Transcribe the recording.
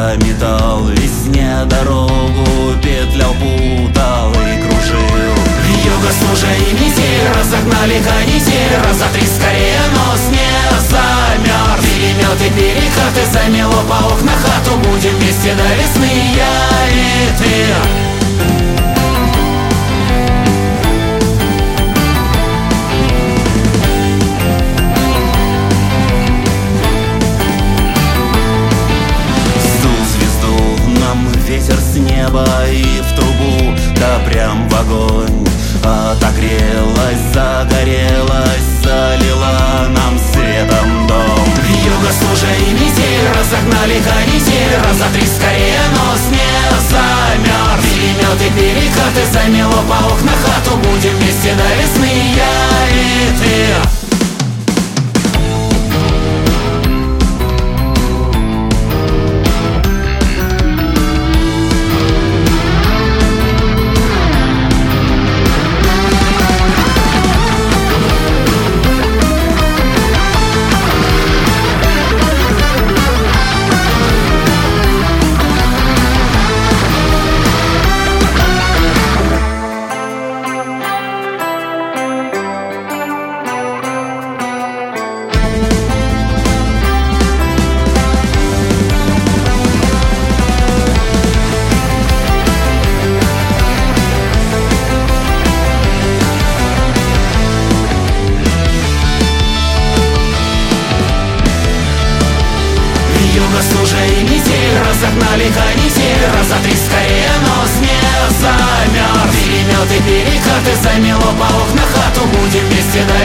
метал, весне дорогу петлял, путал и кружил. Вьюга, стужа и метель разогнали канитель, раза три скорее нос не замерз. Переметы, перекаты замело по окнах хату, будем вместе до весны, я и ты. Ветер с неба и в трубу, да прям в огонь. Отогрелась, загорелась, залила нам светом дом. Вьюга, стужа и метель разогнали канитель, раза три скорее нос не замерз. Переметы, перекаты замело по окнах хату, будем вместе до весны, я и ты. Вьюга, стужа и метель разогнали канитель, раза три скорее нос не замерз. Переметы, перекаты замело по окнах хату, будем вместе до